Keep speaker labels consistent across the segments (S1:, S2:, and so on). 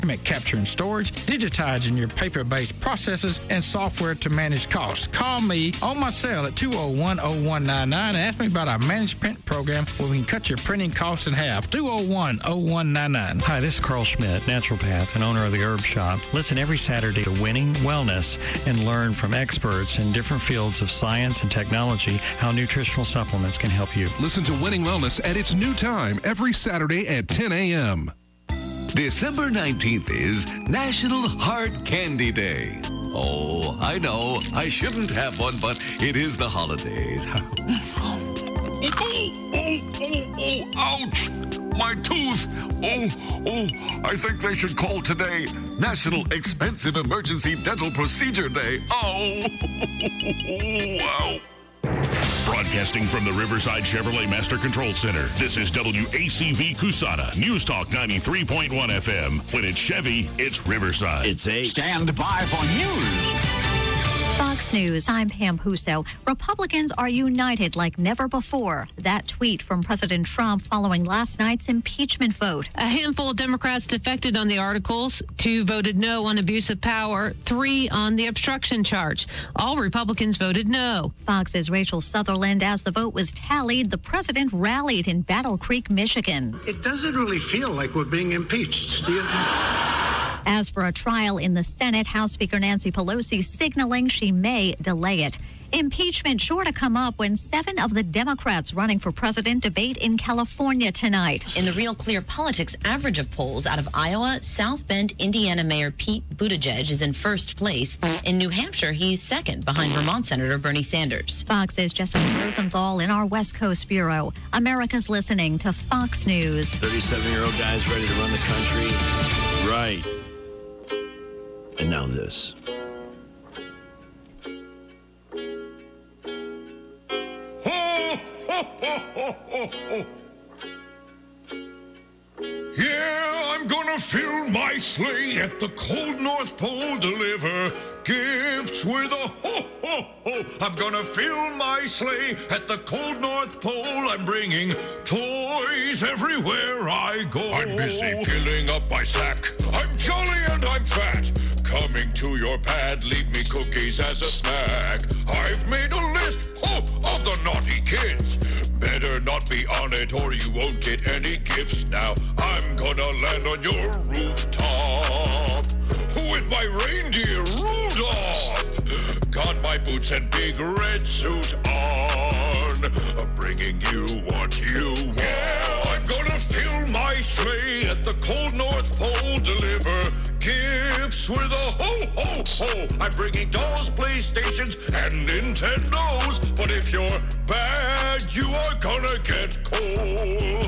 S1: document capture and storage, digitizing your paper-based processes, and software to manage costs. Call me on my cell at 201-0199 and ask me about our managed print program where we can cut your printing costs in half. 201-0199.
S2: Hi, this is Carl Schmidt, naturopath and owner of the Herb Shop. Listen every Saturday to Winning Wellness and learn from experts in different fields of science and technology how nutritional supplements can help you.
S3: Listen to Winning Wellness at its new time every Saturday at 10 a.m.
S4: December 19th is National Hard Candy Day. Oh, I know, I shouldn't have one, but it is the holidays. Ouch! My tooth! I think they should call today National Expensive Emergency Dental Procedure Day. Wow!
S5: Broadcasting from the Riverside Chevrolet Master Control Center, this is WACV Cusana, News Talk 93.1 FM. When it's Chevy, it's Riverside.
S6: It's 8.
S7: Stand by for news.
S8: Fox News, I'm Pam Huso. Republicans are united like never before. That tweet from President Trump following last night's impeachment vote.
S9: A handful of Democrats defected on the articles. 2 voted no on abuse of power, 3 on the obstruction charge. All Republicans voted no.
S8: Fox's Rachel Sutherland, as the vote was tallied, the president rallied in Battle Creek, Michigan.
S10: It doesn't really feel like we're being impeached, do you?
S8: As for a trial in the Senate, House Speaker Nancy Pelosi signaling she may delay it. Impeachment sure to come up when 7 of the Democrats running for president debate in California tonight.
S11: In the Real Clear Politics average of polls out of Iowa, South Bend, Indiana Mayor Pete Buttigieg is in first place. In New Hampshire, he's second behind Vermont Senator Bernie Sanders.
S8: Fox's Jessica Rosenthal in our West Coast Bureau. America's listening to Fox News.
S6: 37-year-old guy's ready to run the country. Right. And now this.
S12: Yeah, I'm gonna fill my sleigh at the cold North Pole, deliver gifts with a ho-ho-ho. I'm gonna fill my sleigh at the cold North Pole. I'm bringing toys everywhere I go. I'm busy filling up my sack. I'm jolly and I'm fat. Coming to your pad, leave me cookies as a snack. I've made a list of the naughty kids. Better not be on it or you won't get any gifts now. I'm gonna land on your rooftop with my reindeer Rudolph. Got my boots and big red suit on. I'm bringing you what you want. Yeah, I'm gonna fill my sleigh at the cold North Pole. Deliver gifts with a ho-ho-ho. I'm bringing dolls, PlayStations, and Nintendos. But if you're bad, you are gonna get coal.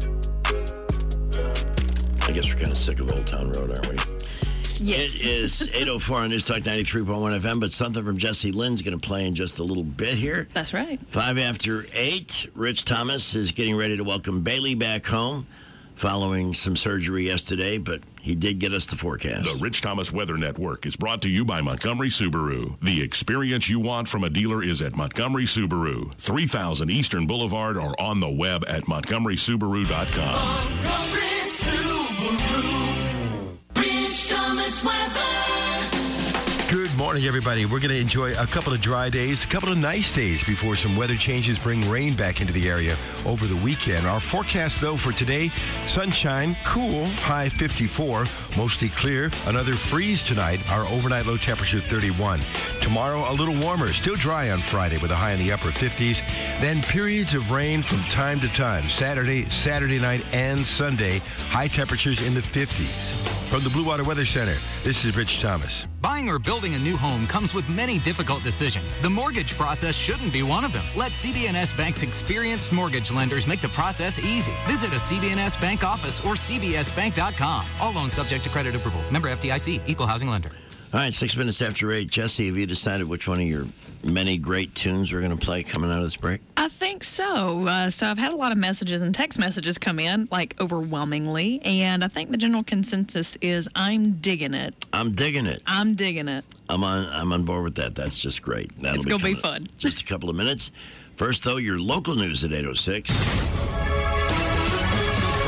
S6: I guess we're kind of sick of Old Town Road, aren't we?
S13: Yes.
S6: It is 8:04 on News Talk 93.1 FM, but something from Jesse Lynn's going to play in just a little bit here.
S13: That's right.
S6: 5 after 8, Rich Thomas is getting ready to welcome Bailey back home following some surgery yesterday, but he did get us the forecast.
S5: The Rich Thomas Weather Network is brought to you by Montgomery Subaru. The experience you want from a dealer is at Montgomery Subaru, 3000 Eastern Boulevard, or on the web at montgomerysubaru.com.
S14: Montgomery Subaru. Rich Thomas Weather.
S15: Good morning, everybody. We're going to enjoy a couple of dry days, a couple of nice days before some weather changes bring rain back into the area over the weekend. Our forecast, though, for today, sunshine, cool, high 54, mostly clear. Another freeze tonight, our overnight low temperature 31. Tomorrow, a little warmer, still dry on Friday with a high in the upper 50s. Then periods of rain from time to time. Saturday night, and Sunday, high temperatures in the 50s. From the Blue Water Weather Center, this is Rich Thomas.
S16: Buying or building a new home comes with many difficult decisions. The mortgage process shouldn't be one of them. Let CB&S Bank's experienced mortgage lenders make the process easy. Visit a CB&S Bank office or cbsbank.com. All loans subject to credit approval. Member FDIC, Equal Housing Lender.
S6: All right, 6 minutes after 8. Jesse, have you decided which one of your many great tunes we're going to play coming out of this break?
S13: I think so. So I've had a lot of messages and text messages come in, like overwhelmingly, and I think the general consensus is I'm digging it.
S6: I'm digging it.
S13: I'm digging it.
S6: I'm on board with that. That's just great.
S13: It's going to be fun.
S6: Just a couple of minutes. First, though, your local news at 8:06.
S17: From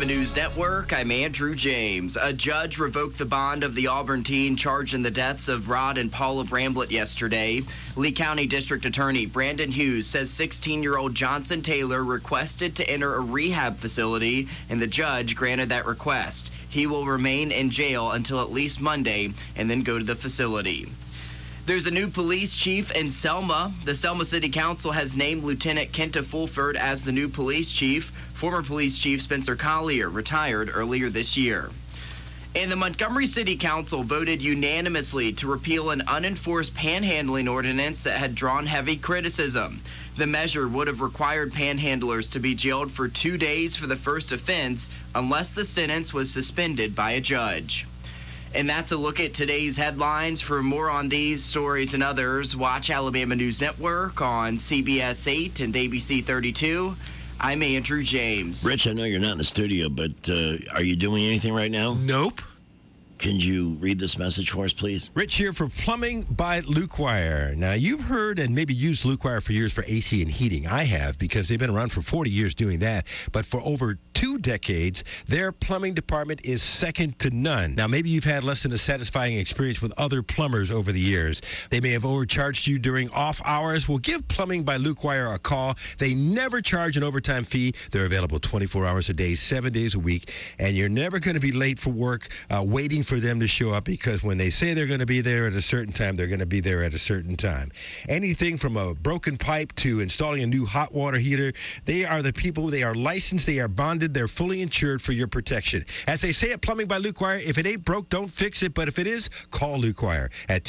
S17: Alabama News Network, I'm Andrew James. A judge revoked the bond of the Auburn teen charged in the deaths of Rod and Paula Bramblett yesterday. Lee County District Attorney Brandon Hughes says 16-year-old Johnson Taylor requested to enter a rehab facility, and the judge granted that request. He will remain in jail until at least Monday and then go to the facility. There's a new police chief in Selma. The Selma City Council has named Lieutenant Kenta Fulford as the new police chief. Former police chief Spencer Collier retired earlier this year. And the Montgomery City Council voted unanimously to repeal an unenforced panhandling ordinance that had drawn heavy criticism. The measure would have required panhandlers to be jailed for 2 days for the first offense unless the sentence was suspended by a judge. And that's a look at today's headlines. For more on these stories and others, watch Alabama News Network on CBS 8 and ABC 32. I'm Andrew James.
S6: Rich, I know you're not in the studio, but are you doing anything right now?
S15: Nope.
S6: Can you read this message for us, please?
S15: Rich here for Plumbing by Luke Wire. Now, you've heard and maybe used Luke Wire for years for AC and heating. I have, because they've been around for 40 years doing that. But for over 2 decades, their plumbing department is second to none. Now, maybe you've had less than a satisfying experience with other plumbers over the years. They may have overcharged you during off hours. Well, give Plumbing by Luke Wire a call. They never charge an overtime fee. They're available 24 hours a day, 7 days a week. And you're never going to be late for work waiting for them to show up, because when they say they're going to be there at a certain time, they're going to be there at a certain time. Anything from a broken pipe to installing a new hot water heater, they are the people. They are licensed, they are bonded, they're fully insured for your protection. As they say at Plumbing by Luke Wire, if it ain't broke, don't fix it. But if it is, call Luke Wire at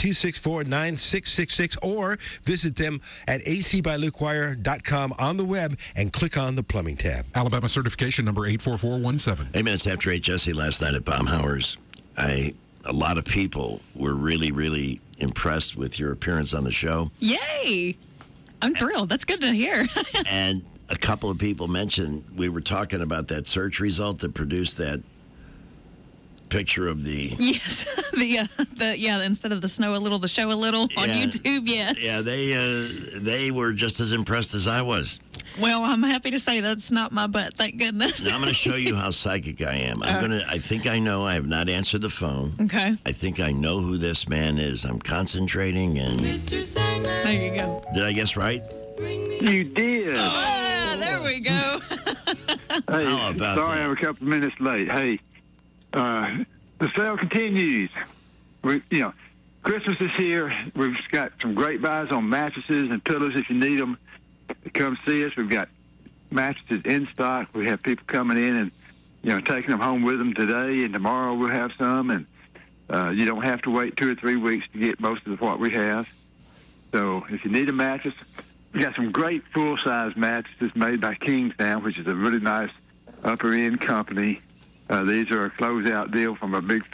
S15: 264-9666 or visit them at acbylukewire.com on the web and click on the plumbing tab.
S3: Alabama certification number 84417.
S6: 8 minutes after 8, Jesse, last night at Baumhauer's, a lot of people were really, really impressed with your appearance on the show.
S13: Yay! I'm thrilled. That's good to hear.
S6: And a couple of people mentioned, we were talking about that search result that produced that picture of the...
S13: Yes. Instead of the snow a little, the show a little on YouTube, yes.
S6: Yeah, they were just as impressed as I was.
S13: Well, I'm happy to say that's not my butt, thank goodness.
S6: Now I'm going to show you how psychic I am. I think I know. I have not answered the phone.
S13: Okay.
S6: I think I know who this man is. I'm concentrating and...
S13: Mr. Sandman. There you go.
S6: Did I guess right?
S18: You did.
S13: There we go.
S18: Hey,
S6: how about
S18: sorry
S6: that?
S18: I'm a couple of minutes late. Hey, the sale continues. Christmas is here. We've got some great buys on mattresses and pillows if you need them. Come see us. We've got mattresses in stock. We have people coming in and, taking them home with them today, and tomorrow we'll have some. And you don't have to wait 2 or 3 weeks to get most of what we have. So if you need a mattress, we got some great full-size mattresses made by Kingstown, which is a really nice upper-end company. These are a closeout deal from a big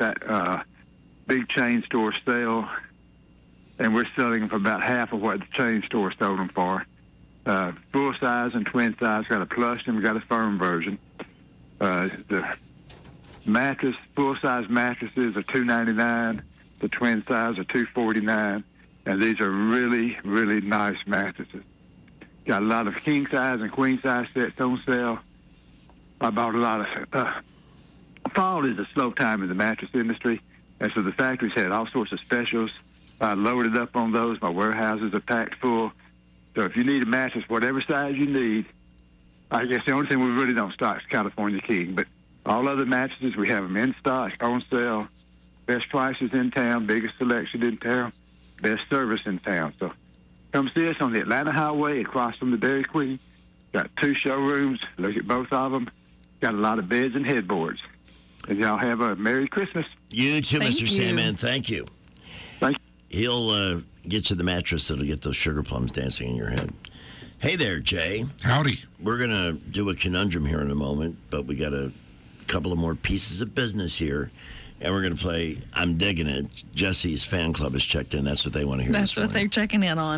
S18: chain store sale, and we're selling them for about half of what the chain store sold them for. Full size and twin size, got a plush and we got a firm version. The mattress, full size mattresses are $299. The twin size are $249, and these are really, really nice mattresses. Got a lot of king size and queen size sets on sale. I bought a lot of. Fall is a slow time in the mattress industry, and so the factories had all sorts of specials. I loaded up on those. My warehouses are packed full. So if you need a mattress, whatever size you need, I guess the only thing we really don't stock is California King. But all other mattresses, we have them in stock, on sale. Best prices in town, biggest selection in town, best service in town. So come see us on the Atlanta Highway across from the Dairy Queen. Got 2 showrooms. Look at both of them. Got a lot of beds and headboards. And y'all have a Merry Christmas.
S6: You too, Mr. Sandman. Thank you.
S18: Thank you.
S6: He'll get you the mattress that'll get those sugar plums dancing in your head. Hey there, Jay.
S3: Howdy.
S6: We're going to do a conundrum here in a moment, but we got a couple of more pieces of business here. And we're going to play I'm Digging It. Jesse's fan club has checked in. That's what they want to hear.
S13: That's what they're checking in on.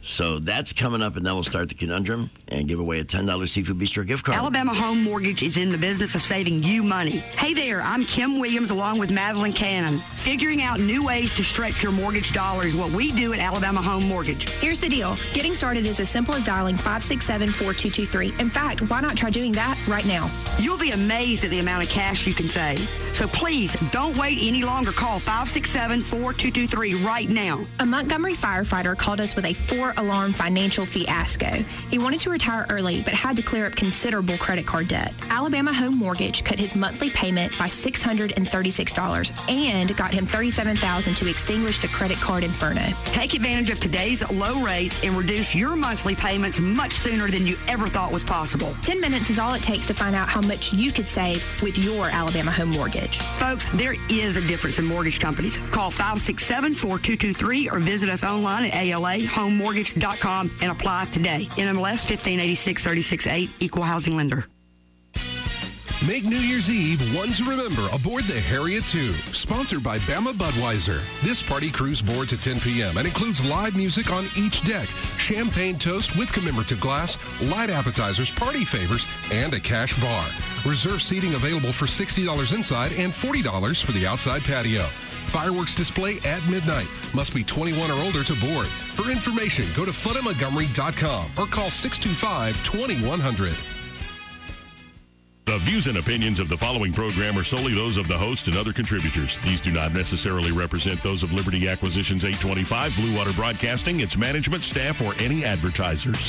S6: So that's coming up, and then we'll start the conundrum and give away a $10 Seafood Bistro gift card.
S19: Alabama Home Mortgage is in the business of saving you money. Hey there, I'm Kim Williams along with Madeline Cannon. Figuring out new ways to stretch your mortgage dollar is what we do at Alabama Home Mortgage.
S20: Here's the deal. Getting started is as simple as dialing 567-4223. In fact, why not try doing that right now?
S19: You'll be amazed at the amount of cash you can save. So please, don't wait any longer. Call 567-4223 right now.
S20: A Montgomery firefighter called us with a 4-alarm financial fiasco. He wanted to retire early, but had to clear up considerable credit card debt. Alabama Home Mortgage cut his monthly payment by $636 and got him $37,000 to extinguish the credit card inferno.
S19: Take advantage of today's low rates and reduce your monthly payments much sooner than you ever thought was possible.
S20: 10 minutes is all it takes to find out how much you could save with your Alabama Home Mortgage.
S19: Folks, there is a difference in mortgage companies. Call 567-4223 or visit us online at alahomemortgage.com and apply today. NMLS 1586-368, Equal Housing Lender.
S3: Make New Year's Eve one to remember aboard the Harriet II, sponsored by Bama Budweiser. This party cruise boards at 10 p.m. and includes live music on each deck, champagne toast with commemorative glass, light appetizers, party favors, and a cash bar. Reserve seating available for $60 inside and $40 for the outside patio. Fireworks display at midnight. Must be 21 or older to board. For information, go to FunAtMontgomery.com or call 625-2100.
S5: The views and opinions of the following program are solely those of the host and other contributors. These do not necessarily represent those of Liberty Acquisitions 825, Blue Water Broadcasting, its management, staff, or any advertisers.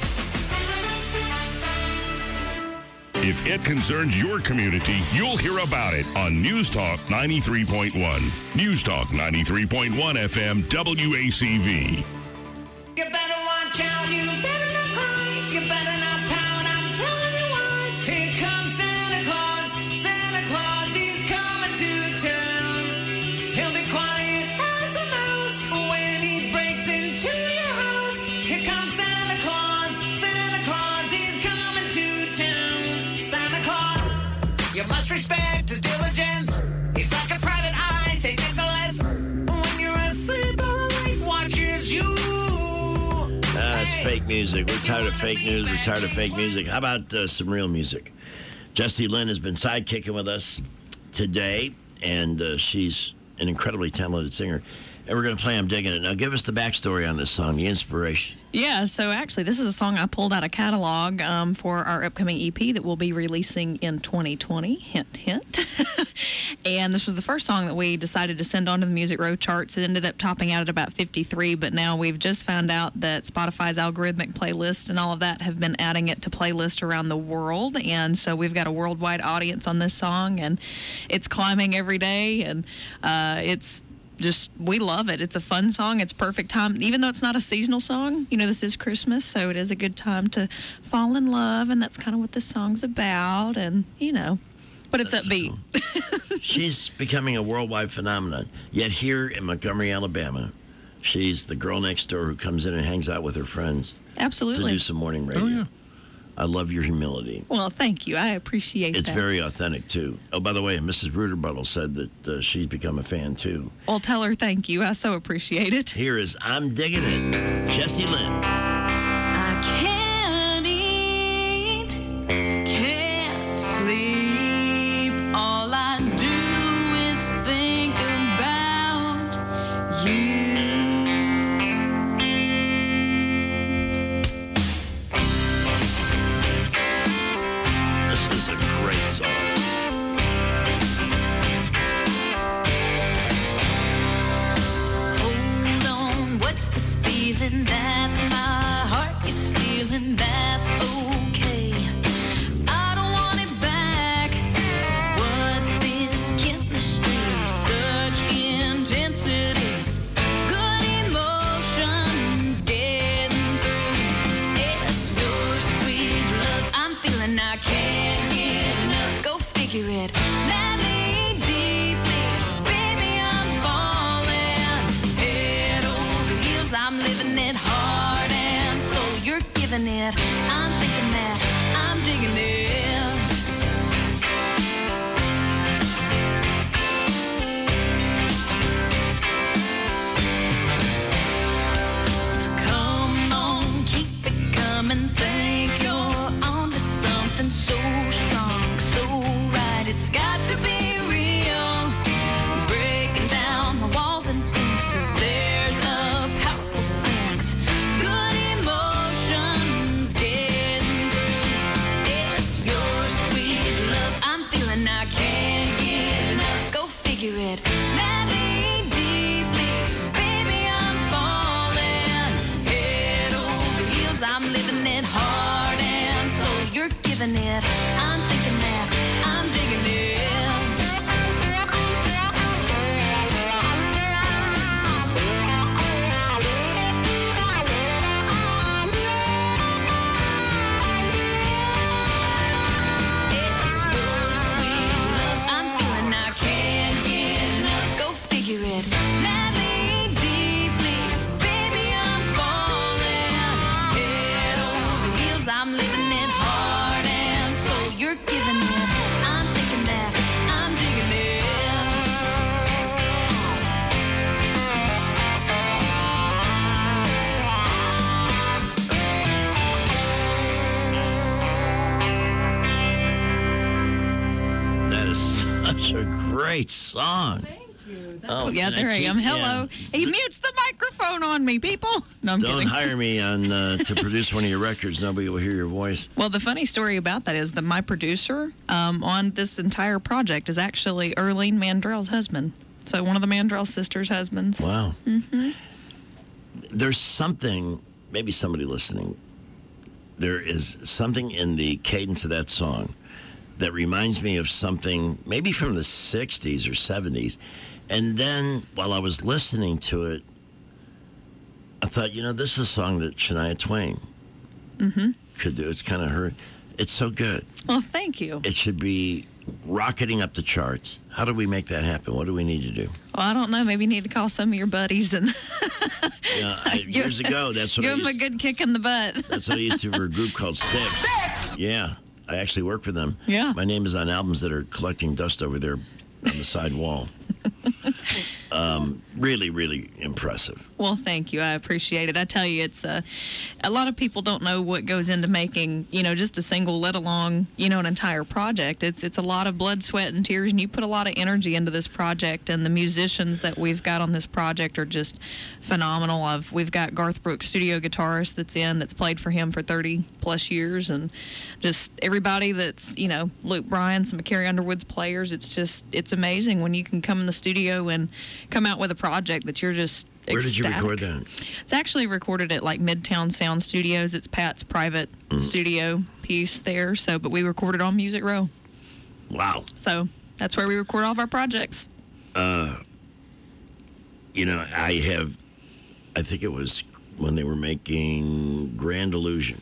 S5: If it concerns your community, you'll hear about it on News Talk 93.1. News Talk 93.1 FM WACV.
S14: You better watch out, you better not cry, you better not pout, I'm telling you why. Here comes Santa Claus, Santa Claus, he's coming to town. He'll be quiet as a mouse when he breaks into your house. Here comes Santa Claus, he's coming to town. Santa Claus, you must respect his diligence. He's like a private eye, St. Nicholas. When you're asleep, all night watches you.
S6: It's fake music. We're tired of fake news. We're tired of fake music. How about some real music? Jessie Lynn has been sidekicking with us today, and she's an incredibly talented singer. And we're going to play I'm Digging It. Now, give us the backstory on this song, the inspiration.
S13: Yeah, so actually, this is a song I pulled out of catalog for our upcoming EP that we'll be releasing in 2020. Hint, hint. And this was the first song that we decided to send on to the Music Row charts. It ended up topping out at about 53, but now we've just found out that Spotify's algorithmic playlist and all of that have been adding it to playlists around the world. And so we've got a worldwide audience on this song, and it's climbing every day, and it's just, we love it. It's a fun song. It's perfect time. Even though it's not a seasonal song, you know, this is Christmas, so it is a good time to fall in love, and that's kind of what this song's about, and, you know, but it's upbeat.
S6: Cool. She's becoming a worldwide phenomenon. Yet here in Montgomery, Alabama, she's the girl next door who comes in and hangs out with her friends.
S13: Absolutely.
S6: To do some morning radio.
S13: Oh, yeah.
S6: I love your humility.
S13: Well, thank you. I appreciate that.
S6: It's very authentic, too. Oh, by the way, Mrs. Ruderbuttle said that she's become a fan, too.
S13: Well, tell her thank you. I so appreciate it.
S6: Here is I'm Digging It, Jessie Lynn.
S14: I can't eat, can't sleep. All I do is think about you.
S6: This is a great song.
S14: Hold on, what's this feeling? That's my heart is stealing. That's okay. I don't want it back. What's this chemistry? Such intensity. Good emotions getting through. It's your sweet love I'm feeling. I can't get enough. Go figure it. Madly, deeply, baby, I'm falling. Head over heels, I'm living it hard and soul. You're giving it. I'm thinking that I'm digging it. Come
S6: great song.
S13: Oh, yeah, there I am. Hello. He mutes the microphone on me, people. No, I'm
S6: Don't
S13: kidding.
S6: hire me on to produce one of your records. Nobody will hear your voice.
S13: Well, the funny story about that is that my producer on this entire project is actually Earlene Mandrell's husband. So one of the Mandrell sisters' husbands.
S6: Wow.
S13: Mm-hmm.
S6: There's something, maybe somebody listening, there is something in the cadence of that song that reminds me of something maybe from the 60s or 70s. And then while I was listening to it, I thought, this is a song that Shania Twain could do. It's kind of her. It's so good.
S13: Well, thank you.
S6: It should be rocketing up the charts. How do we make that happen? What do we need to do?
S13: Well, I don't know. Maybe you need to call some of your buddies and
S6: years ago, that's what I
S13: give them a
S6: used,
S13: good kick in the butt.
S6: that's what I used to for a group called Styx. Yeah, I actually work for them.
S13: Yeah.
S6: My name is on albums that are collecting dust over there on the side wall. Really, really impressive.
S13: Well, thank you. I appreciate it. I tell you, it's a lot of people don't know what goes into making, just a single, let alone, an entire project. It's a lot of blood, sweat, and tears, and you put a lot of energy into this project, and the musicians that we've got on this project are just phenomenal. We've got Garth Brooks, studio guitarist that's played for him for 30 plus years, and just everybody that's, Luke Bryan, some of Carrie Underwood's players. It's amazing when you can come in the studio and come out with a project that you're just
S6: Where did you
S13: ecstatic.
S6: record that?
S13: It's actually recorded at Midtown Sound Studios. It's Pat's private studio piece there. But we recorded on Music Row.
S6: Wow.
S13: So that's where we record all of our projects.
S6: I think it was when they were making Grand Illusion.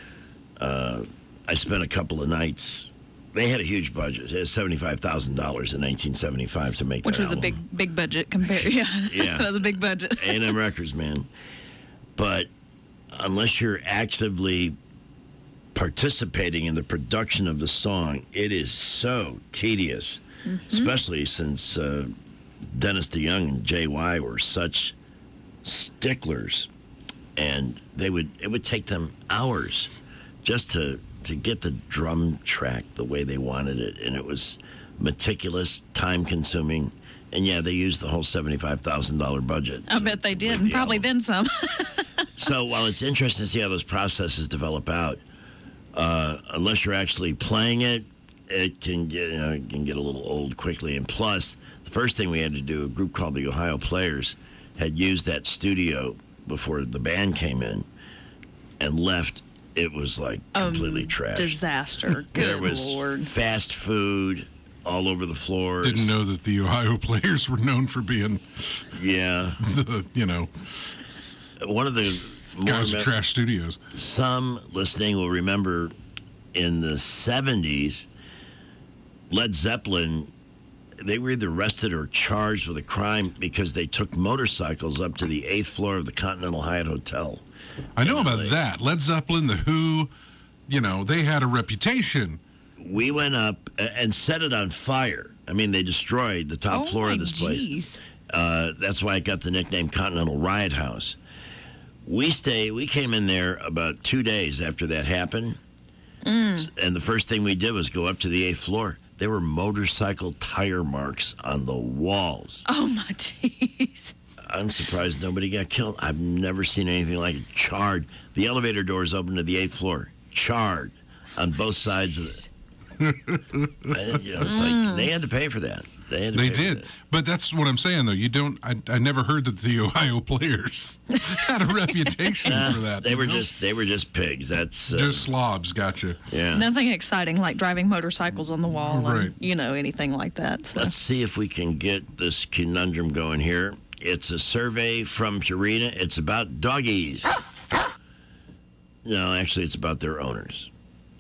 S6: I spent a couple of nights. They had a huge budget. It had $75,000 in 1975 to make
S13: Which
S6: that
S13: was
S6: album.
S13: a big budget compared. Yeah. That was a big budget.
S6: A&M Records, man. But unless you're actively participating in the production of the song, it is so tedious, especially since Dennis DeYoung and JY were such sticklers, and it would take them hours just to get the drum track the way they wanted it, and it was meticulous, time-consuming, and yeah, they used the whole $75,000 budget.
S13: I bet they did, and probably then some.
S6: So while it's interesting to see how those processes develop out, unless you're actually playing it, it can get a little old quickly. And plus, the first thing we had to do, a group called the Ohio Players had used that studio before the band came in and left. It was like completely trashed.
S13: Disaster. Good
S6: There was
S13: Lord.
S6: fast food all over the floors.
S11: Didn't know that the Ohio Players were known for being,
S6: one of the
S11: guys who trash studios.
S6: Some listening will remember in the 70s, Led Zeppelin, they were either arrested or charged with a crime because they took motorcycles up to the 8th floor of the Continental Hyatt Hotel.
S11: I know about that. Led Zeppelin, The Who, they had a reputation.
S6: We went up and set it on fire. I mean, they destroyed the top floor of this place. That's why it got the nickname Continental Riot House. We came in there about 2 days after that happened. And the first thing we did was go up to the 8th floor. There were motorcycle tire marks on the walls.
S13: Oh, my jeez.
S6: I'm surprised nobody got killed. I've never seen anything like it. Charred. The elevator doors open to the 8th floor. Charred on both sides of it. It's like they had to pay for that. They
S11: did. But that's what I'm saying, though. I never heard that the Ohio Players had a reputation for that.
S6: They were just pigs. That's
S11: just slobs. Gotcha.
S6: Yeah.
S13: Nothing exciting like driving motorcycles on the wall
S6: Right.
S13: and, anything like that. So.
S6: Let's see if we can get this conundrum going here. It's a survey from Purina. It's about doggies. No, actually, it's about their owners.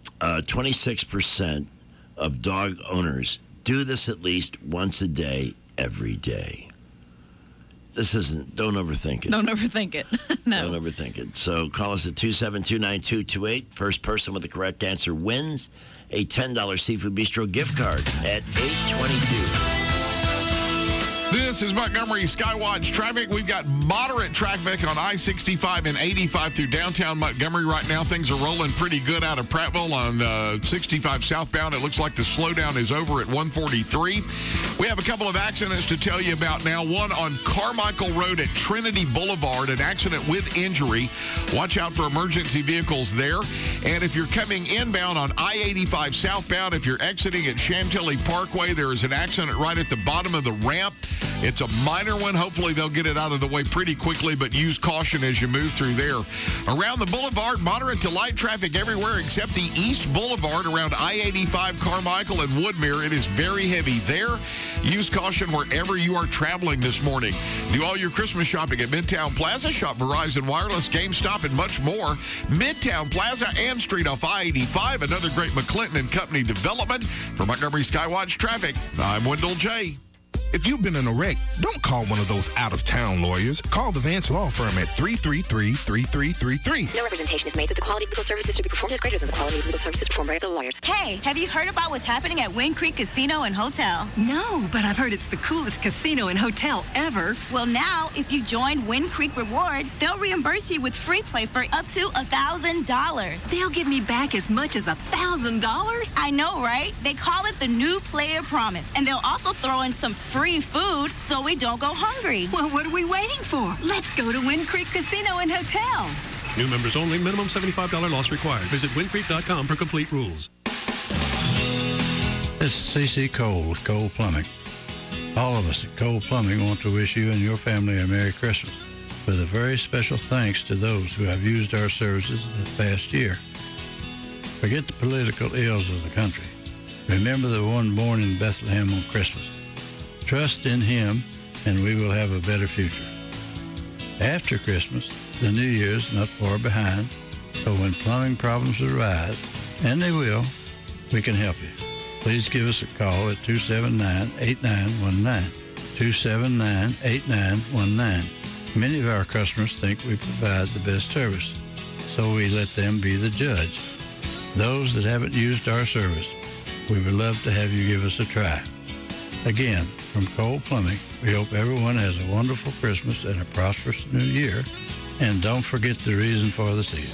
S6: 26% of dog owners do this at least once a day, every day. Don't overthink it.
S13: Don't overthink it. No.
S6: Don't overthink it. So call us at 272-9228. First person with the correct answer wins a $10 Seafood Bistro gift card at 822.
S21: This is Montgomery Skywatch traffic. We've got moderate traffic on I-65 and 85 through downtown Montgomery right now. Things are rolling pretty good out of Prattville on 65 southbound. It looks like the slowdown is over at 143. We have a couple of accidents to tell you about now. One on Carmichael Road at Trinity Boulevard, an accident with injury. Watch out for emergency vehicles there. And if you're coming inbound on I-85 southbound, if you're exiting at Chantilly Parkway, there is an accident right at the bottom of the ramp. It's a minor one. Hopefully they'll get it out of the way pretty quickly, but use caution as you move through there. Around the boulevard, moderate to light traffic everywhere except the East Boulevard around I-85 Carmichael and Woodmere. It is very heavy there. Use caution wherever you are traveling this morning. Do all your Christmas shopping at Midtown Plaza. Shop Verizon Wireless, GameStop, and much more. Midtown Plaza and Street off I-85. Another great McClinton and Company development. For Montgomery Skywatch Traffic, I'm Wendell J.
S3: If you've been in a wreck, don't call one of those out-of-town lawyers. Call the Vance Law Firm at 333-3333.
S22: No representation is made that the quality of legal services to be performed is greater than the quality of legal services performed by other lawyers.
S23: Hey, have you heard about what's happening at Wind Creek Casino and Hotel? No, but I've heard it's the coolest casino and hotel ever. Well, now, if you join Wind Creek Rewards, they'll reimburse you with free play for up to $1,000. They'll give me back as much as $1,000? I know, right? They call it the New Player Promise, and they'll also throw in some free food so we don't go hungry. Well, what are we waiting for? Let's go to Wind Creek Casino and Hotel.
S24: New members only. Minimum $75 loss required. Visit windcreek.com for complete rules.
S25: This is C.C. Cole with Cole Plumbing. All of us at Cole Plumbing want to wish you and your family a Merry Christmas with a very special thanks to those who have used our services this past year. Forget the political ills of the country. Remember the one born in Bethlehem on Christmas. Trust in him, and we will have a better future. After Christmas, the New Year is not far behind, so when plumbing problems arise, and they will, we can help you. Please give us a call at 279-8919, 279-8919. Many of our customers think we provide the best service, so we let them be the judge. Those that haven't used our service, we would love to have you give us a try. Again, from Cole Plumbing, we hope everyone has a wonderful Christmas and a prosperous New Year. And don't forget the reason for the season.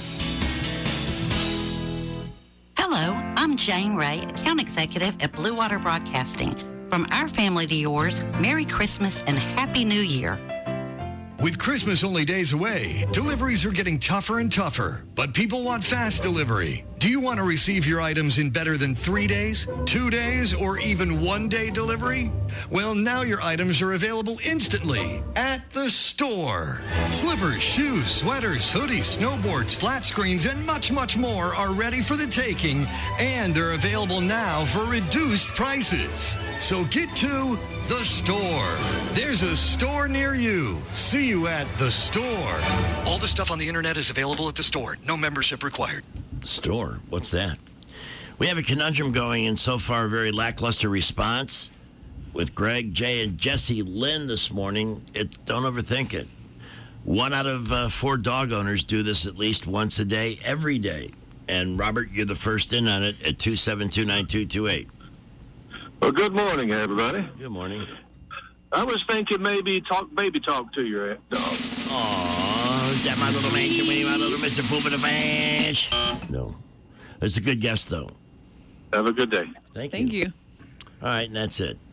S26: Hello, I'm Jane Ray, Account Executive at Blue Water Broadcasting. From our family to yours, Merry Christmas and Happy New Year.
S27: With Christmas only days away, deliveries are getting tougher and tougher, but people want fast delivery. Do you want to receive your items in better than 3 days, 2 days, or even 1 day delivery? Well, now your items are available instantly at the store. Slippers, shoes, sweaters, hoodies, snowboards, flat screens, and much, much more are ready for the taking, and they're available now for reduced prices. So get to the store. There's a store near you. See you at the store.
S28: All the stuff on the internet is available at the store. No membership required.
S6: Store? What's that? We have a conundrum going, and so far a very lackluster response with Greg, Jay, and Jesse Lynn this morning. Don't overthink it. 1 out of 4 dog owners do this at least once a day, every day. And Robert, you're the first in on it at 272-9228.
S29: Well, good morning, everybody.
S6: Good morning.
S29: I was thinking maybe baby talk to your dog.
S6: Aw, is that my little mansion when you my little Mr. Poop in the Bash? No. That's a good guess, though.
S29: Have a good day.
S6: Thank you. All right, and that's it.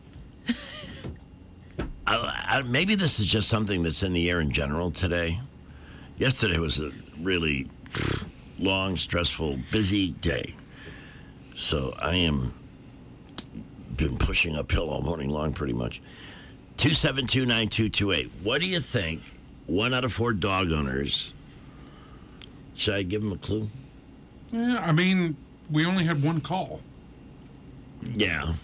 S6: Maybe this is just something that's in the air in general today. Yesterday was a really long, stressful, busy day. So I am been pushing uphill all morning long, pretty much. 272-9228. What do you think 1 out of 4 dog owners, should I give them a clue?
S30: Yeah, I mean, we only had one call.
S6: Yeah.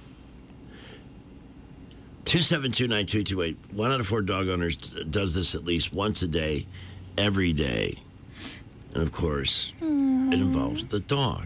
S6: 272-9228. 1 out of 4 dog owners does this at least once a day, every day. And, of course, it involves the dog.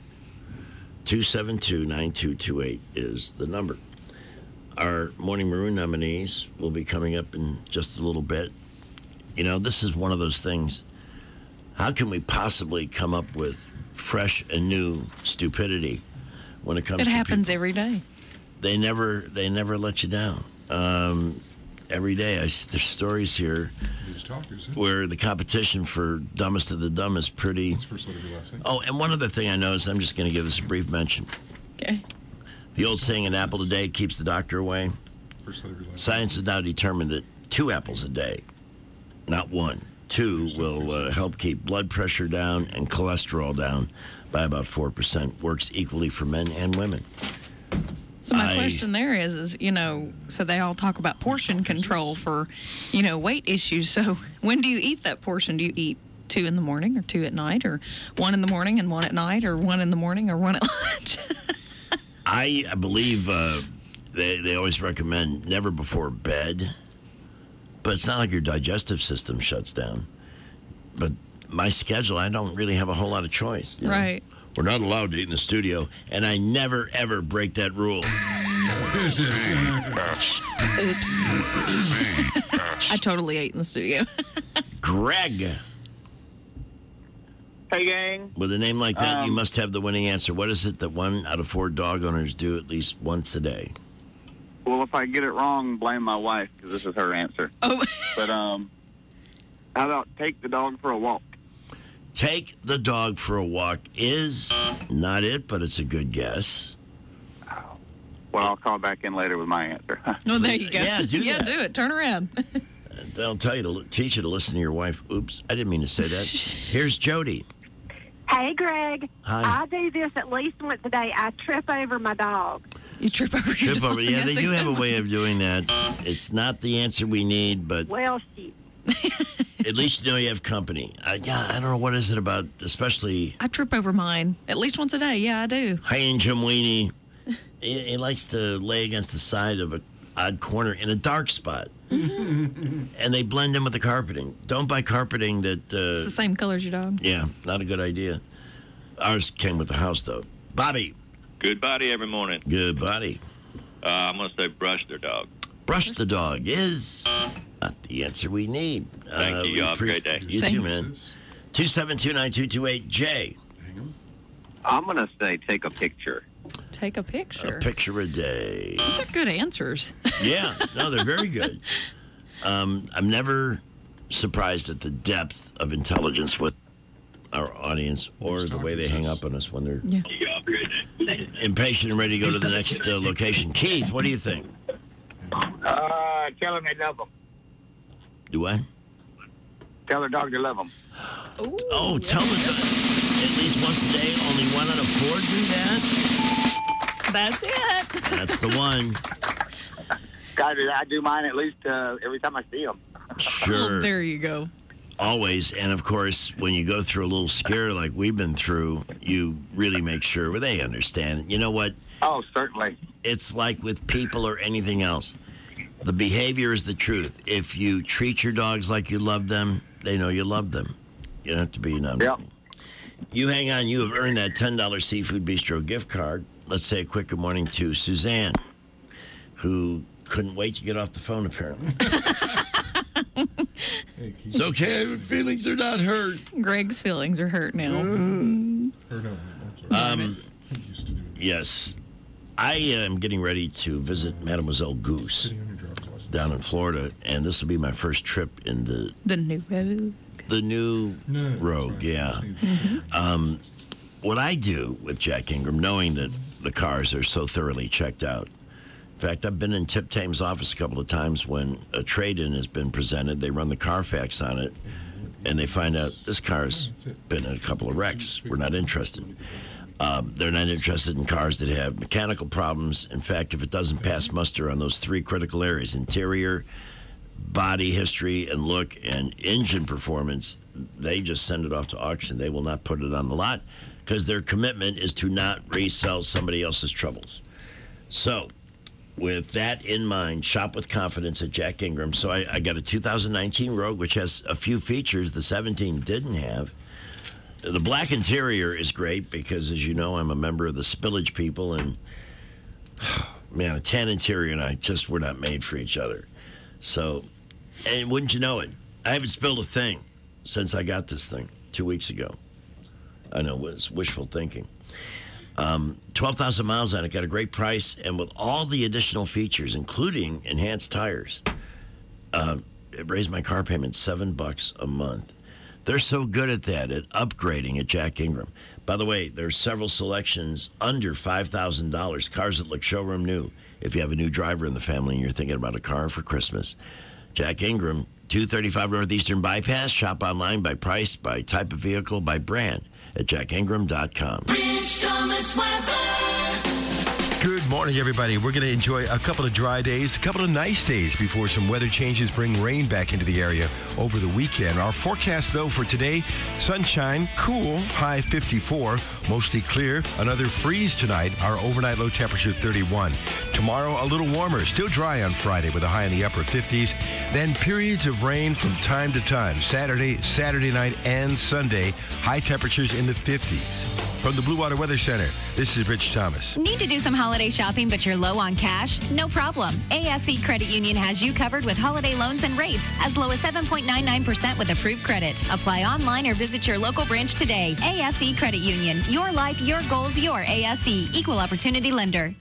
S6: 272-9228 is the number. Our Morning Maroon nominees will be coming up in just a little bit. You know, this is one of those things. How can we possibly come up with fresh and new stupidity when it comes to
S13: It happens
S6: people?
S13: every day.
S6: They never let you down. And every day. There's stories here where the competition for dumbest of the dumb is pretty. Oh, and one other thing I noticed, I'm just going to give this a brief mention.
S13: Okay.
S6: The old saying, an apple a day keeps the doctor away. Science has now determined that 2 apples a day, not 1, 2 will help keep blood pressure down and cholesterol down by about 4%. Works equally for men and women.
S13: So my question there is, so they all talk about portion control for, weight issues. So when do you eat that portion? Do you eat 2 in the morning or 2 at night, or 1 in the morning and 1 at night, or 1 in the morning or 1 at lunch?
S6: I believe they always recommend never before bed, but it's not like your digestive system shuts down. But my schedule, I don't really have a whole lot of choice.
S13: Right.
S6: We're not allowed to eat in the studio, and I never, ever break that rule.
S13: I totally ate in the studio.
S6: Greg.
S1: Hey, gang.
S6: With a name like that, you must have the winning answer. What is it that 1 out of 4 dog owners do at least once a day?
S1: Well, if I get it wrong, blame my wife, because this is her answer.
S13: Oh.
S1: But how about take the dog for a walk?
S6: Take the dog for a walk is not it, but it's a good guess.
S1: Well, I'll call back in later with my answer.
S13: Oh, there you go.
S6: Yeah, do that.
S13: Do it. Turn around.
S6: They'll tell you to teach you to listen to your wife. Oops, I didn't mean to say that. Here's Jody.
S2: Hey, Greg.
S6: Hi.
S2: I do this at least once a day. I trip over my dog.
S13: You trip over your dog?
S6: Yeah, they do have a way of doing that. It's not the answer we need, but...
S2: Well, shit.
S6: At least you know you have company. I don't know what is it about, especially...
S13: I trip over mine at least once a day. Yeah, I do.
S6: Hey, Jim Weenie, he likes to lay against the side of an odd corner in a dark spot.
S13: Mm-hmm.
S6: And they blend in with the carpeting. Don't buy carpeting that...
S13: it's the same color as your dog.
S6: Yeah, not a good idea. Ours came with the house, though. Bobby.
S4: Good body every morning.
S6: Good body.
S4: I'm going to say brush their dog.
S6: Brush the dog is not the answer we need.
S4: Thank you. Have a great day.
S6: You too, man. 272-9228. Jay.
S1: I'm going to say take a picture.
S13: Take a picture.
S6: A picture a day.
S13: Those are good answers.
S6: Yeah. No, they're very good. I'm never surprised at the depth of intelligence with our audience or the way they hang up on us when they're impatient and ready to go to the next location. Keith, what do you think?
S1: Tell them they love them.
S6: Do I?
S1: Tell their dog they love them.
S6: Oh, tell the dog at least once a day. Only 1 out of 4 do that?
S13: That's it.
S6: That's the one.
S1: I do mine at least every time I see them.
S6: Sure.
S13: There you go.
S6: Always. And, of course, when you go through a little scare like we've been through, you really make sure they understand. You know what?
S1: Oh, certainly.
S6: It's like with people or anything else. The behavior is the truth. If you treat your dogs like you love them, they know you love them. You don't have to be nonverbal. Yep. You hang on. You have earned that $10 Seafood Bistro gift card. Let's say a quick good morning to Suzanne, who couldn't wait to get off the phone, apparently. It's okay. Feelings are not hurt.
S13: Greg's feelings are hurt now.
S6: Yes. I am getting ready to visit Mademoiselle Goose down in Florida, and this will be my first trip in
S13: the new Rogue.
S6: The new Rogue, yeah.
S13: Mm-hmm.
S6: What I do with Jack Ingram, knowing that the cars are so thoroughly checked out. In fact, I've been in Tip Tame's office a couple of times when a trade-in has been presented. They run the Carfax on it, and they find out this car's been in a couple of wrecks. We're not interested. They're not interested in cars that have mechanical problems. In fact, if it doesn't pass muster on those 3 critical areas, interior, body history, and look, and engine performance, they just send it off to auction. They will not put it on the lot because their commitment is to not resell somebody else's troubles. So, with that in mind, shop with confidence at Jack Ingram. So I got a 2019 Rogue, which has a few features the 17 didn't have. The black interior is great because, as you know, I'm a member of the Spillage people, and man, a tan interior and I just were not made for each other. So, and wouldn't you know it, I haven't spilled a thing since I got this thing 2 weeks ago. I know, it was wishful thinking. 12,000 miles on it, got a great price, and with all the additional features, including enhanced tires, it raised my car payment $7 a month. They're so good at that, at upgrading at Jack Ingram. By the way, there's several selections under $5,000, cars that look showroom new. If you have a new driver in the family and you're thinking about a car for Christmas, Jack Ingram, 235 Northeastern Bypass. Shop online by price, by type of vehicle, by brand at jackingram.com.
S14: Rich Thomas weather.
S7: Good morning, everybody. We're going to enjoy a couple of dry days, a couple of nice days before some weather changes bring rain back into the area over the weekend. Our forecast, though, for today, sunshine, cool, high 54, mostly clear. Another freeze tonight. Our overnight low temperature 31. Tomorrow, a little warmer, still dry on Friday with a high in the upper 50s. Then periods of rain from time to time. Saturday night, and Sunday, high temperatures in the 50s. From the Blue Water Weather Center, this is Rich Thomas.
S8: Need to do some holiday shopping, but you're low on cash? No problem. ASE Credit Union has you covered with holiday loans and rates as low as 7.99% with approved credit. Apply online or visit your local branch today. ASE Credit Union. Your life, your goals, your ASE. Equal Opportunity Lender.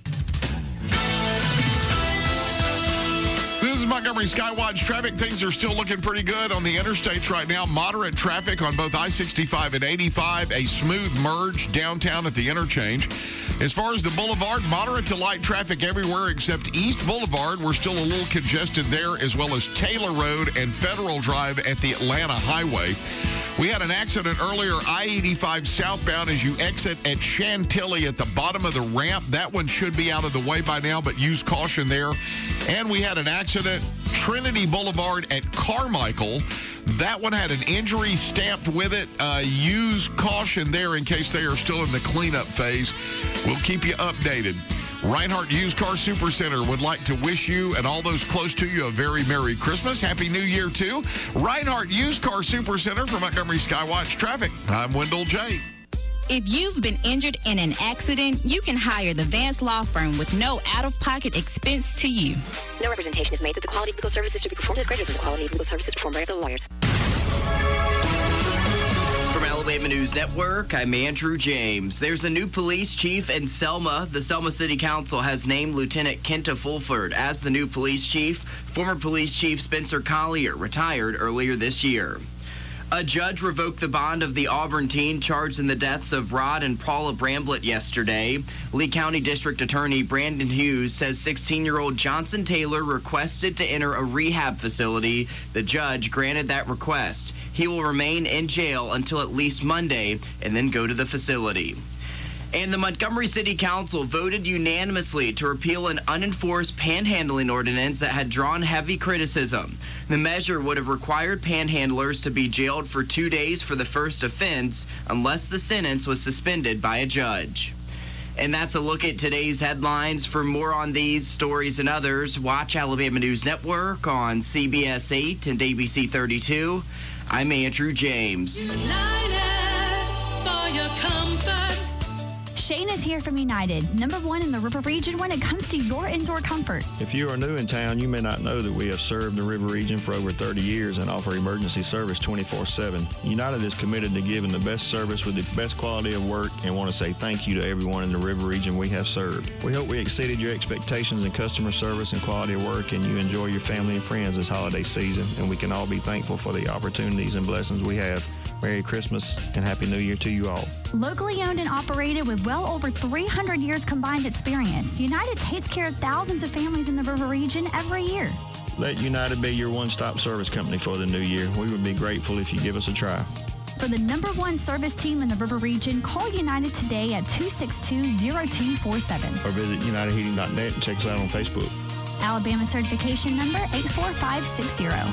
S21: This is Montgomery Skywatch traffic. Things are still looking pretty good on the interstates right now. Moderate traffic on both I-65 and 85. A smooth merge downtown at the interchange. As far as the boulevard, moderate to light traffic everywhere except East Boulevard. We're still a little congested there, as well as Taylor Road and Federal Drive at the Atlanta Highway. We had an accident earlier, I-85 southbound as you exit at Chantilly at the bottom of the ramp. That one should be out of the way by now, but use caution there. And we had an accident, Trinity Boulevard at Carmichael. That one had an injury stamped with it. Use caution there in case they are still in the cleanup phase. We'll keep you updated. Reinhardt Used Car Supercenter would like to wish you and all those close to you a very Merry Christmas. Happy New Year, too. Reinhardt Used Car Supercenter for Montgomery Skywatch Traffic. I'm Wendell J.
S23: If you've been injured in an accident, you can hire the Vance Law Firm with no out-of-pocket expense to you.
S22: No representation is made that the quality of legal services to be performed is greater than the quality of legal services performed by other lawyers.
S9: From Alabama News Network, I'm Andrew James. There's a new police chief in Selma. The Selma City Council has named Lieutenant Kenta Fulford as the new police chief. Former police chief Spencer Collier retired earlier this year. A judge revoked the bond of the Auburn teen charged in the deaths of Rod and Paula Bramblett yesterday. Lee County District Attorney Brandon Hughes says 16-year-old Johnson Taylor requested to enter a rehab facility. The judge granted that request. He will remain in jail until at least Monday and then go to the facility. And the Montgomery City Council voted unanimously to repeal an unenforced panhandling ordinance that had drawn heavy criticism. The measure would have required panhandlers to be jailed for 2 days for the first offense unless the sentence was suspended by a judge. And that's a look at today's headlines. For more on these stories and others, watch Alabama News Network on CBS 8 and ABC 32. I'm Andrew James.
S10: Shane is here from United, #1 in the River Region when it comes to your indoor comfort.
S12: If you are new in town, you may not know that we have served the River Region for over 30 years and offer emergency service 24/7. United is committed to giving the best service with the best quality of work and want to say thank you to everyone in the River Region we have served. We hope we exceeded your expectations in customer service and quality of work, and you enjoy your family and friends this holiday season, and we can all be thankful for the opportunities and blessings we have. Merry Christmas and Happy New Year to you all.
S10: Locally owned and operated with well over 300 years combined experience, United takes care of thousands of families in the River Region every year.
S12: Let United be your one-stop service company for the new year. We would be grateful if you give us a try.
S10: For the #1 service team in the River Region, call United today at 262-0247.
S12: Or visit UnitedHeating.net and check us out on Facebook.
S10: Alabama certification number 84560.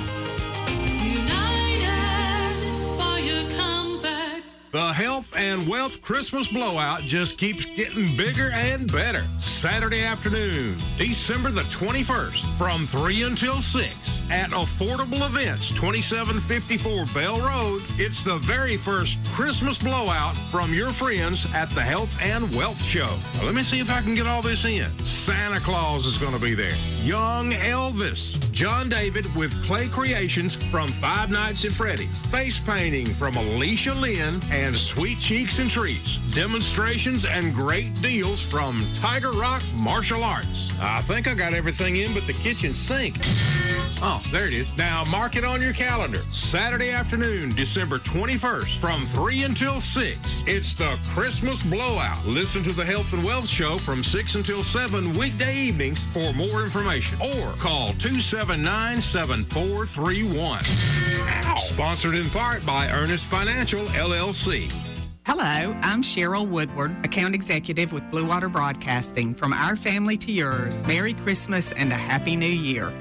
S15: The Health and Wealth Christmas Blowout just keeps getting bigger and better. Saturday afternoon, December the 21st, from 3 until 6 at Affordable Events, 2754 Bell Road. It's the very first Christmas blowout from your friends at the Health and Wealth Show. Now, let me see if I can get all this in. Santa Claus is going to be there. Young Elvis. John David with Play Creations from Five Nights at Freddy's. Face painting from Alicia Lynn and Sweet Cheeks and Treats. Demonstrations and great deals from Tiger Rock Martial Arts. I think I got everything in but the kitchen sink. Oh, there it is. Now, mark it on your calendar. Saturday afternoon, December 21st, from 3 until 6. It's the Christmas Blowout. Listen to the Health and Wealth Show from 6 until 7 weekday evenings for more information. Or call 279-7431. Sponsored in part by Ernest Financial, LLC.
S3: Hello, I'm Cheryl Woodward, account executive with Blue Water Broadcasting. From our family to yours, Merry Christmas and a Happy New Year.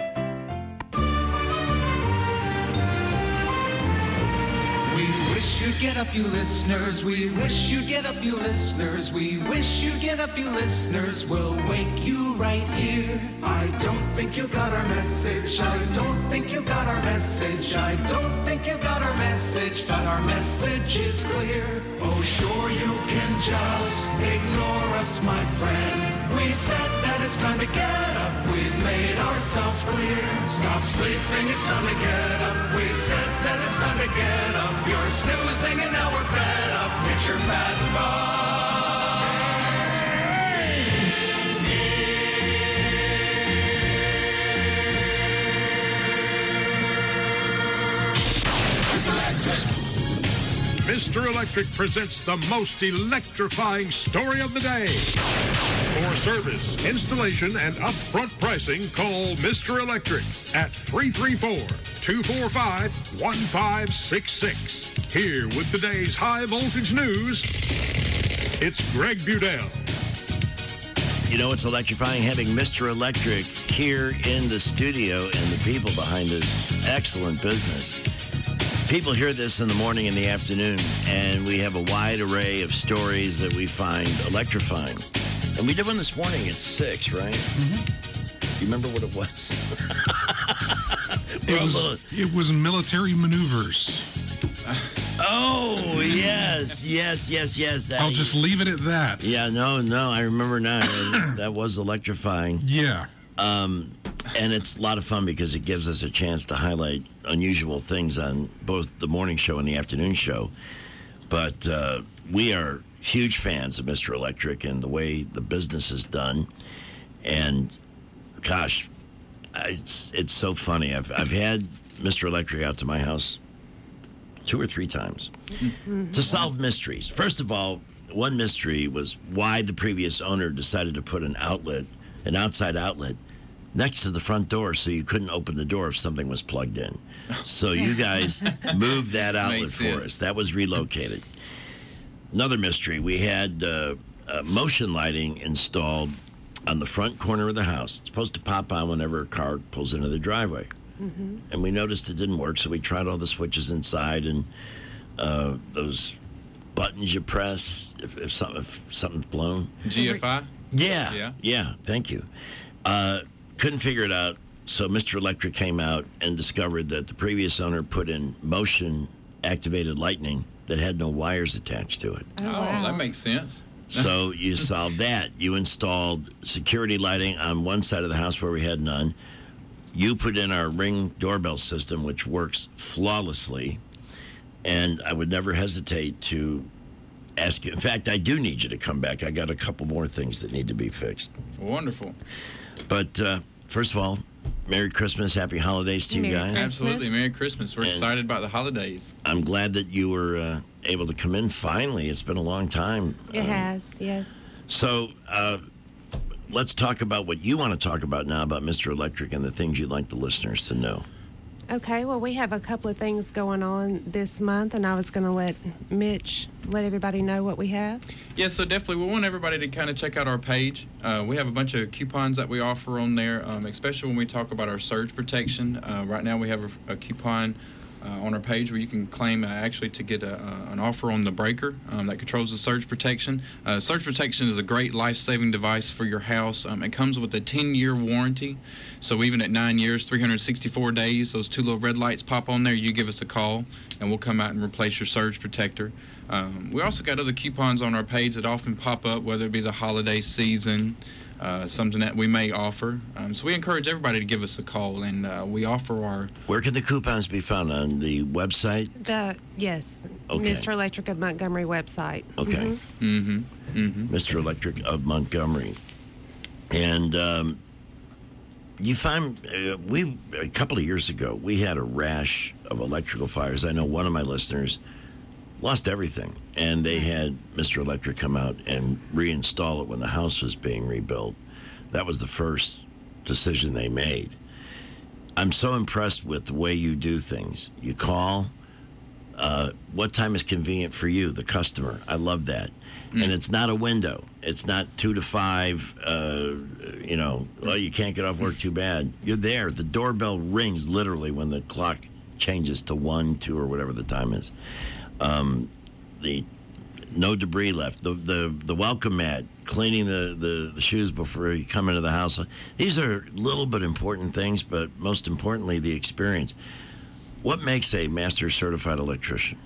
S14: We wish you'd get up, you listeners. We wish you'd get up, you listeners. We wish you'd get up, you listeners. We'll wake you right here. I don't think you got our message. I don't think you got our message. I don't think you got our message, but our message is clear. Oh, sure you can just ignore us, my friend. We said that it's time to get up. We've made ourselves clear. Stop sleeping, it's time to get up. We said that it's time to get up. You're snoozing and now we're fed up. Get your fat butt.
S15: Mr. Electric presents the most electrifying story of the day. For service, installation, and upfront pricing, call Mr. Electric at 334-245-1566. Here with today's high voltage news, it's Greg Budell.
S6: You know, it's electrifying having Mr. Electric here in the studio and the people behind this excellent business. People hear this in the morning and the afternoon, and we have a wide array of stories that we find electrifying. And we did one this morning at 6, right? Mm-hmm. You remember what it was?
S30: It was military maneuvers.
S6: Oh, yes.
S30: I'll just leave it at that.
S6: Yeah, no, I remember now. That was electrifying.
S30: Yeah.
S6: And it's a lot of fun because it gives us a chance to highlight unusual things on both the morning show and the afternoon show. But we are huge fans of Mr. Electric and the way the business is done. And, gosh, it's so funny. I've had Mr. Electric out to my house 2 or 3 times to solve mysteries. First of all, one mystery was why the previous owner decided to put an outside outlet next to the front door so you couldn't open the door if something was plugged in. So you guys moved that outlet for us. That was relocated. Another mystery, we had motion lighting installed on the front corner of the house. It's supposed to pop on whenever a car pulls into the driveway. Mm-hmm. And we noticed it didn't work, so we tried all the switches inside and those buttons you press if something's blown.
S5: GFI?
S6: Yeah, thank you. Couldn't figure it out, so Mr. Electric came out and discovered that the previous owner put in motion-activated lightning that had no wires attached to it.
S5: Oh, wow. That makes sense.
S6: So you solved that. You installed security lighting on one side of the house where we had none. You put in our Ring doorbell system, which works flawlessly, and I would never hesitate to ask you. In fact, I do need you to come back. I got a couple more things that need to be fixed.
S5: Wonderful.
S6: But first of all, Merry Christmas, Happy Holidays to you guys.
S5: Absolutely, Merry Christmas. We're excited about the holidays.
S6: I'm glad that you were able to come in finally. It's been a long time.
S11: It has, yes.
S6: So let's talk about what you want to talk about now about Mr. Electric and the things you'd like the listeners to know.
S11: Okay, well, we have a couple of things going on this month, and I was going to let Mitch let everybody know what we have.
S5: Yeah, so definitely we want everybody to kind of check out our page. We have a bunch of coupons that we offer on there, especially when we talk about our surge protection. Right now we have a coupon on our page where you can claim actually to get an offer on the breaker that controls the surge protection. Surge protection is a great life-saving device for your house. It comes with a 10-year warranty. So even at 9 years, 364 days, those 2 little red lights pop on there, you give us a call, and we'll come out and replace your surge protector. We also got other coupons on our page that often pop up, whether it be the holiday season, something that we may offer. So we encourage everybody to give us a call, and we offer our...
S6: Where can the coupons be found? On the website?
S11: Yes.
S6: Okay.
S11: Mr. Electric of Montgomery website.
S6: Okay. Mr. Electric of Montgomery. And You find a couple of years ago, we had a rash of electrical fires. I know one of my listeners lost everything, and they had Mr. Electric come out and reinstall it when the house was being rebuilt. That was the first decision they made. I'm so impressed with the way you do things. You call. What time is convenient for you, the customer? I love that. And it's not a window. It's not 2 to 5, well, you can't get off work, too bad. You're there. The doorbell rings literally when the clock changes to 1, 2, or whatever the time is. The no debris left. The welcome mat, cleaning the shoes before you come into the house. These are little but important things, but most importantly, the experience. What makes a master certified electrician?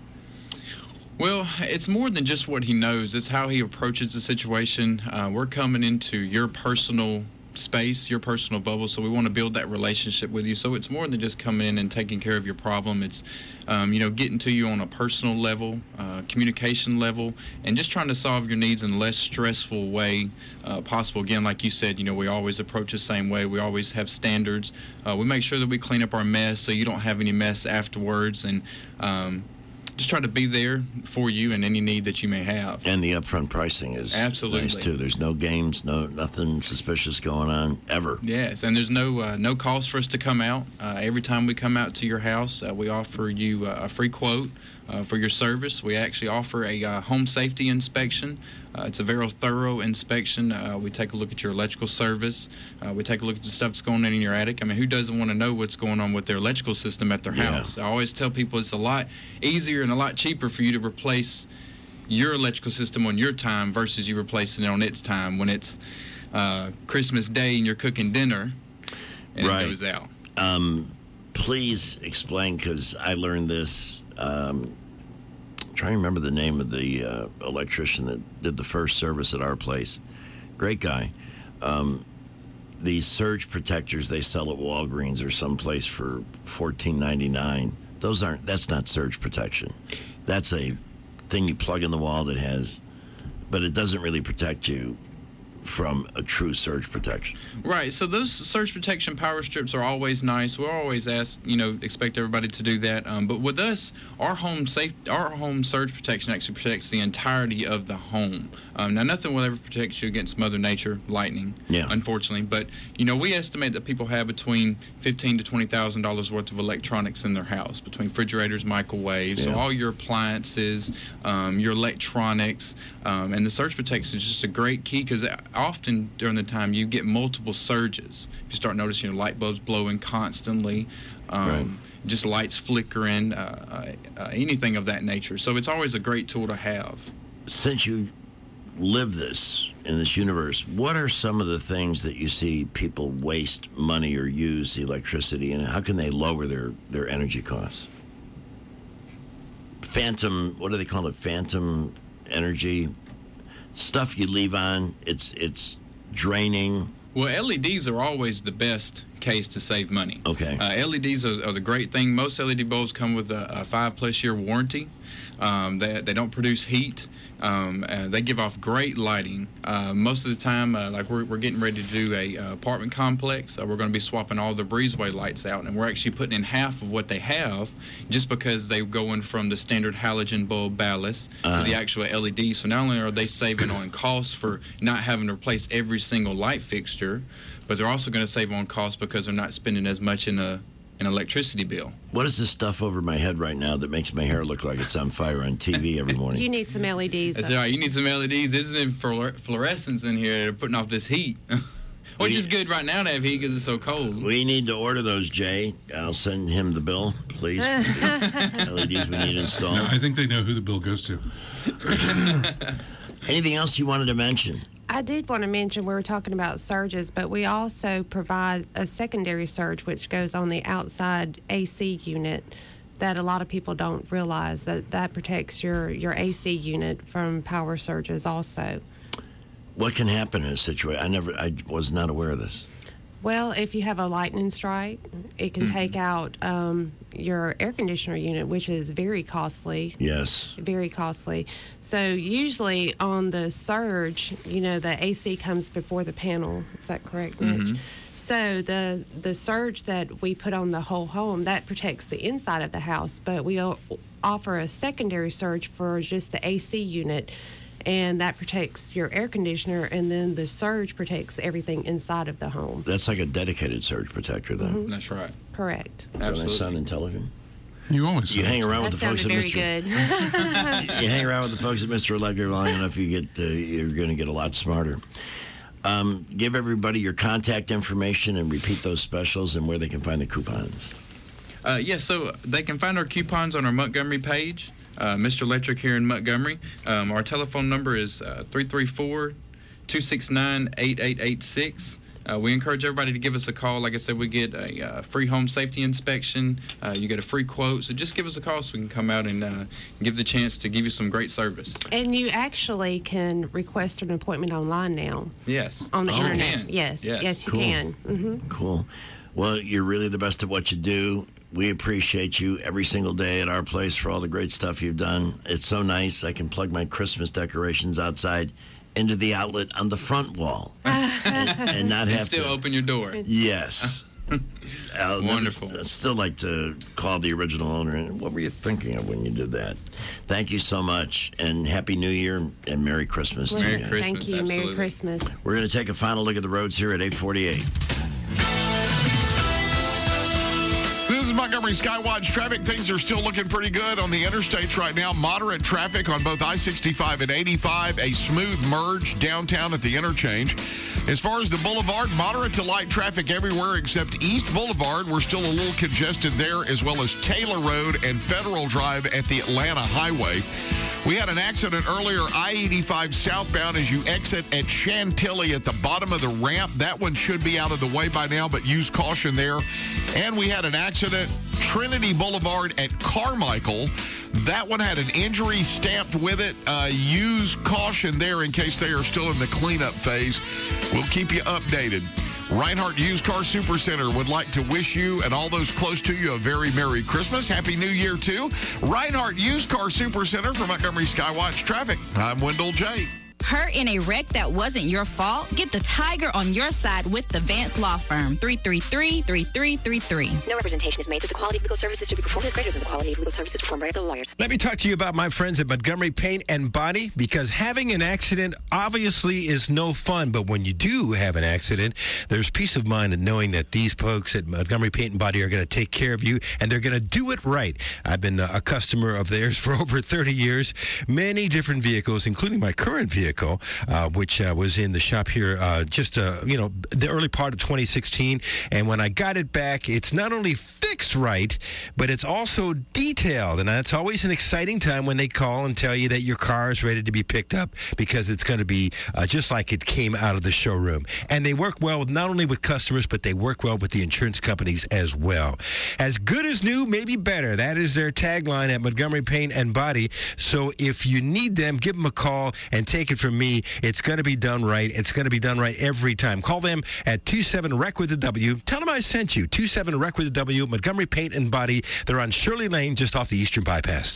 S5: Well, it's more than just what he knows. It's how he approaches the situation. We're coming into your personal space, your personal bubble, so we want to build that relationship with you. So it's more than just coming in and taking care of your problem. It's, getting to you on a personal level, communication level, and just trying to solve your needs in the less stressful way possible. Again, like you said, we always approach the same way. We always have standards. We make sure that we clean up our mess so you don't have any mess afterwards, and just try to be there for you and any need that you may have.
S6: And the upfront pricing is
S5: absolutely
S6: nice too. There's no games, nothing suspicious going on ever.
S5: Yes, and there's no cost for us to come out. Every time we come out to your house, we offer you a free quote for your service. We actually offer a home safety inspection. It's a very thorough inspection. We take a look at your electrical service. We take a look at the stuff that's going on in your attic. I mean, who doesn't want to know what's going on with their electrical system at their house? I always tell people it's a lot easier and a lot cheaper for you to replace your electrical system on your time versus you replacing it on its time when it's Christmas Day and you're cooking dinner and it goes out.
S6: Please explain, because I learned this. Trying to remember the name of the electrician that did the first service at our place. Great guy. These surge protectors they sell at Walgreens or someplace for $14.99. That's not surge protection. That's a thing you plug in the wall but it doesn't really protect you from a true surge protection.
S5: Right. So those surge protection power strips are always nice. We're always expect everybody to do that. But with us, our home surge protection actually protects the entirety of the home. Now, nothing will ever protect you against Mother Nature, lightning, unfortunately. But, we estimate that people have between $15,000 to $20,000 worth of electronics in their house, between refrigerators, microwaves, so all your appliances, your electronics, and the surge protection is just a great key, because often during the time you get multiple surges. If you start noticing your light bulbs blowing constantly, just lights flickering, anything of that nature. So it's always a great tool to have.
S6: Since you live in this universe, what are some of the things that you see people waste money or use electricity in? How can they lower their energy costs? What do they call it? Phantom energy? Stuff you leave on, it's draining.
S5: Well, LEDs are always the best case to save money.
S6: Okay.
S5: LEDs are the great thing. Most LED bulbs come with a 5+ year warranty. They don't produce heat. They give off great lighting. Most of the time, like we're getting ready to do a apartment complex, we're going to be swapping all the breezeway lights out, and we're actually putting in half of what they have, just because they're going from the standard halogen bulb ballast to the actual LED. So not only are they saving on costs for not having to replace every single light fixture, but they're also going to save on costs because they're not spending as much in an electricity bill.
S6: What is this stuff over my head right now that makes my hair look like it's on fire on TV every morning?
S11: You need some LEDs.
S5: That's right. You need some LEDs. There's some fluorescents in here that are putting off this heat. Which is good right now to have heat because it's so cold.
S6: We need to order those, Jay. I'll send him the bill, please. LEDs we need installed.
S30: No, I think they know who the bill goes to.
S6: Anything else you wanted to mention?
S11: I did want to mention, we were talking about surges, but we also provide a secondary surge, which goes on the outside AC unit, that a lot of people don't realize that protects your AC unit from power surges also.
S6: What can happen in a situation? I was not aware of this.
S11: Well, if you have a lightning strike, it can take out your air conditioner unit, which is very costly.
S6: Yes.
S11: Very costly. So usually on the surge, the AC comes before the panel. Is that correct, Mitch? So So the surge that we put on the whole home, that protects the inside of the house, but we offer a secondary surge for just the AC unit, and that protects your air conditioner, and then the surge protects everything inside of the home.
S6: That's like a dedicated surge protector, then.
S11: Mhm.
S5: That's right.
S11: Correct.
S6: Don't I sound intelligent?
S30: You always.
S6: You hang around with
S11: That
S6: the folks at
S11: sounded
S6: Mr.
S11: very good.
S6: You hang around with the folks at Mr. Electric long enough, you're going to get a lot smarter. Give everybody your contact information and repeat those specials and where they can find the coupons.
S5: Yes, so they can find our coupons on our Montgomery page, Mr. Electric here in Montgomery. Our telephone number is 334-269-8886. We encourage everybody to give us a call. Like I said, we get a free home safety inspection. You get a free quote. So just give us a call so we can come out and give the chance to give you some great service.
S11: And you actually can request an appointment online now.
S5: Yes.
S11: On the internet.
S5: Can.
S11: Yes, you
S6: Cool.
S11: can. Mm-hmm.
S6: Cool. Well, you're really the best at what you do. We appreciate you every single day at our place for all the great stuff you've done. It's so nice. I can plug my Christmas decorations outside into the outlet on the front wall and not have
S5: still
S6: to
S5: open your door.
S6: Yes.
S5: Wonderful.
S6: I'd still like to call the original owner. And what were you thinking of when you did that? Thank you so much, and Happy New Year and Merry Christmas to you guys.
S11: Thank you. Merry Christmas.
S6: We're going to take a final look at the roads here at 8:48.
S21: This is Montgomery Skywatch traffic. Things are still looking pretty good on the interstates right now. Moderate traffic on both I-65 and 85. A smooth merge downtown at the interchange. As far as the boulevard, moderate to light traffic everywhere except East Boulevard. We're still a little congested there, as well as Taylor Road and Federal Drive at the Atlanta Highway. We had an accident earlier, I-85 southbound as you exit at Chantilly at the bottom of the ramp. That one should be out of the way by now, but use caution there. And we had an accident, Trinity Boulevard at Carmichael. That one had an injury stamped with it. Use caution there in case they are still in the cleanup phase. We'll keep you updated. Reinhardt Used Car Supercenter would like to wish you and all those close to you a very Merry Christmas. Happy New Year, too. Reinhardt Used Car Supercenter for Montgomery Skywatch Traffic. I'm Wendell J.
S23: Hurt in a wreck that wasn't your fault? Get the tiger on your side with the Vance Law Firm. 333-3333.
S22: No representation is made that the quality of legal services to be performed is greater than the quality of legal services performed by other lawyers.
S7: Let me talk to you about my friends at Montgomery Paint and Body, because having an accident obviously is no fun, but when you do have an accident, there's peace of mind in knowing that these folks at Montgomery Paint and Body are going to take care of you, and they're going to do it right. I've been a customer of theirs for over 30 years, many different vehicles, including my current vehicle, which was in the shop here the early part of 2016. And when I got it back, it's not only fixed right, but it's also detailed. And that's always an exciting time when they call and tell you that your car is ready to be picked up, because it's going to be just like it came out of the showroom. And they work well not only with customers, but they work well with the insurance companies as well. As good as new, maybe better. That is their tagline at Montgomery Paint and Body. So if you need them, give them a call and take it from me. It's going to be done right. It's going to be done right every time. Call them at 27-REC with a W. Tell them I sent you. 27-REC with a W, Montgomery Paint and Body. They're on Shirley Lane, just off the Eastern Bypass.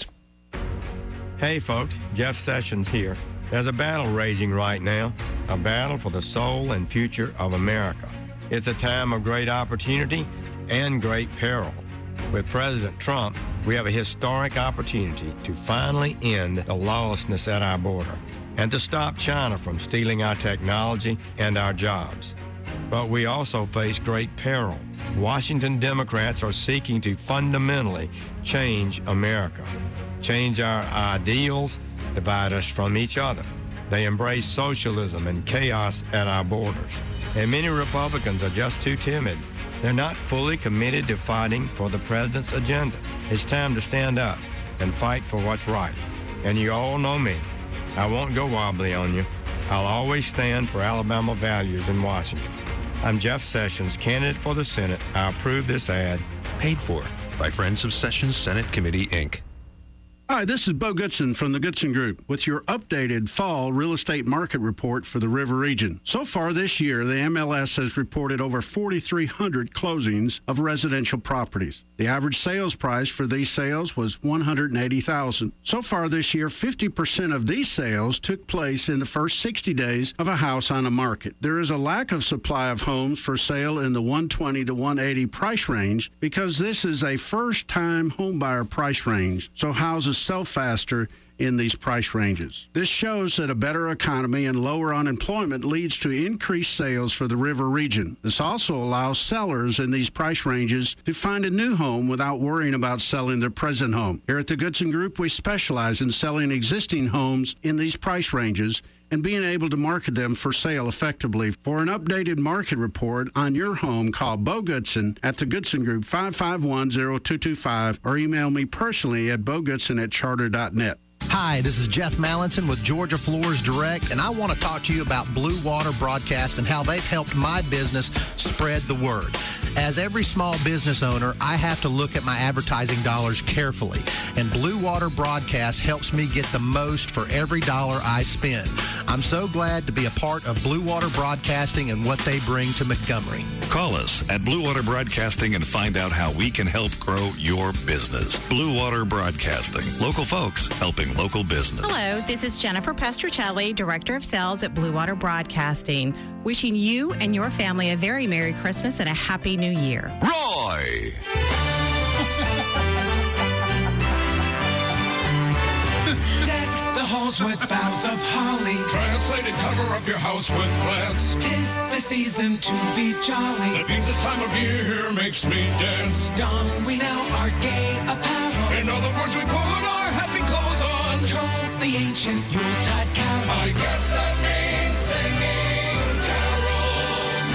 S16: Hey folks, Jeff Sessions here. There's a battle raging right now, a battle for the soul and future of America. It's a time of great opportunity and great peril. With President Trump, we have a historic opportunity to finally end the lawlessness at our border and to stop China from stealing our technology and our jobs. But we also face great peril. Washington Democrats are seeking to fundamentally change America, change our ideals, divide us from each other. They embrace socialism and chaos at our borders. And many Republicans are just too timid. They're not fully committed to fighting for the president's agenda. It's time to stand up and fight for what's right. And you all know me. I won't go wobbly on you. I'll always stand for Alabama values in Washington. I'm Jeff Sessions, candidate for the Senate. I approve this ad.
S17: Paid for by Friends of Sessions Senate Committee, Inc. Hi, this is Bo Goodson from the Goodson Group with your updated fall real estate market report for the River Region. So far this year, the MLS has reported over 4,300 closings of residential properties. The average sales price for these sales was $180,000. So far this year, 50% of these sales took place in the first 60 days of a house on the market. There is a lack of supply of homes for sale in the 120 to 180 price range because this is a first-time homebuyer price range, so houses sell faster in these price ranges. This shows that a better economy and lower unemployment leads to increased sales for the River Region. This also allows sellers in these price ranges to find a new home without worrying about selling their present home. Here at the Goodson Group, we specialize in selling existing homes in these price ranges and being able to market them for sale effectively. For an updated market report on your home, call Bo Goodson at the Goodson Group 551-0225 or email me personally at bogoodson@charter.net.
S18: Hi, this is Jeff Mallinson with Georgia Floors Direct, and I want to talk to you about Blue Water Broadcast and how they've helped my business spread the word. As every small business owner, I have to look at my advertising dollars carefully, and Blue Water Broadcast helps me get the most for every dollar I spend. I'm so glad to be a part of Blue Water Broadcasting and what they bring to Montgomery.
S19: Call us at Blue Water Broadcasting and find out how we can help grow your business. Blue Water Broadcasting. Local folks helping local business.
S20: Hello, this is Jennifer Pestruccelli, Director of Sales at Blue Water Broadcasting. Wishing you and your family a very Merry Christmas and a Happy New Year.
S19: Roy!
S14: Deck the halls with boughs of holly. Translated, cover up your house with plants. 'Tis the season to be jolly. That means this time of year makes me dance. Don we now our gay apparel. In other words, we put our happy clothes on. Troll the ancient Yuletide carol. I guess that means singing carols,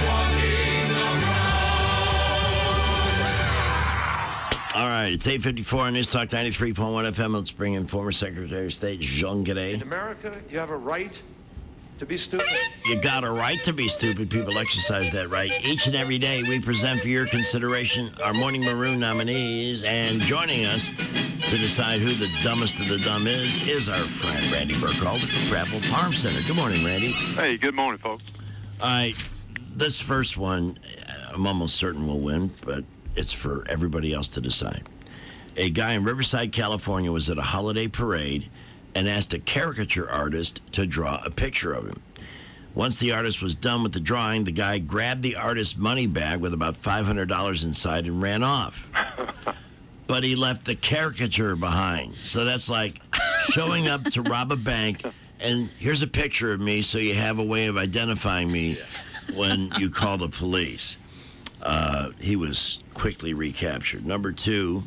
S14: walking around.
S6: All right, it's 8:54 on News Talk 93.1 FM. Let's bring in former Secretary of State Jean Gray.
S24: In America, you have a right to be stupid.
S6: You got a right to be stupid. People exercise that right. Each and every day, we present for your consideration our Morning Maroon nominees. And joining us to decide who the dumbest of the dumb is our friend Randy Burkhalter from Prattville Farm Center. Good morning, Randy.
S25: Hey, good morning, folks.
S6: All right, this first one, I'm almost certain will win, but it's for everybody else to decide. A guy in Riverside, California was at a holiday parade and asked a caricature artist to draw a picture of him. Once the artist was done with the drawing, the guy grabbed the artist's money bag with about $500 inside and ran off. But he left the caricature behind. So that's like showing up to rob a bank, and here's a picture of me so you have a way of identifying me when you call the police. He was quickly recaptured. Number two,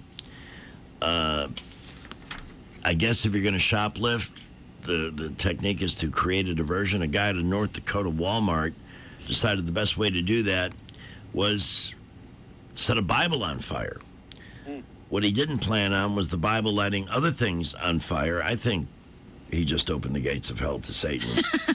S6: I guess if you're going to shoplift, the technique is to create a diversion. A guy at a North Dakota Walmart decided the best way to do that was set a Bible on fire. What he didn't plan on was the Bible lighting other things on fire. I think he just opened the gates of hell to Satan.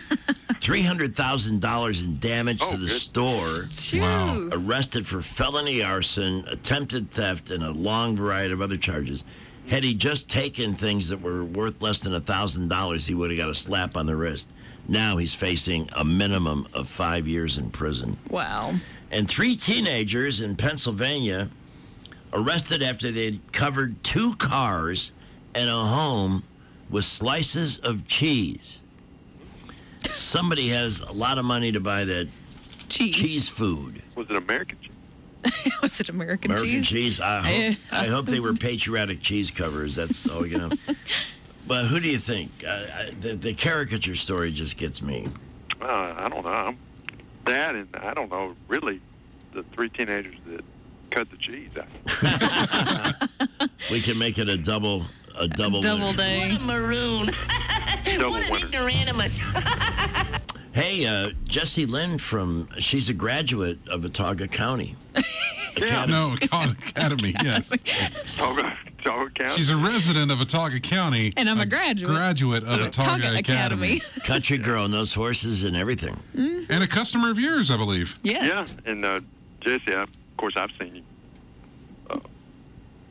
S6: $300,000 in damage to the store.
S14: Wow.
S6: Arrested for felony arson, attempted theft, and a long variety of other charges. Had he just taken things that were worth less than $1,000, he would have got a slap on the wrist. Now he's facing a minimum of 5 years in prison.
S13: Wow.
S6: And 3 teenagers in Pennsylvania arrested after they'd covered 2 cars and a home with slices of cheese. Somebody has a lot of money to buy that cheese food.
S25: Was it American cheese?
S13: Was it American
S6: cheese? I hope they were patriotic cheese covers. That's all you know. But who do you think? The caricature story just gets me.
S25: I don't know. That and I don't know, really, the 3 teenagers that cut the cheese out.
S6: We can make it a double winner.
S13: day.
S26: What a maroon. What an ignoramus.
S6: Hey, Jessie Lynn she's a graduate of Watauga County.
S30: No, Academy, yes.
S25: Watauga County?
S30: She's a resident of Watauga County.
S13: And I'm a graduate.
S30: Graduate of Watauga Academy.
S6: Country girl, knows horses and everything.
S13: Mm-hmm.
S30: And a customer of yours, I believe.
S13: Yes.
S25: Yeah, and Jesse, of course, I've seen you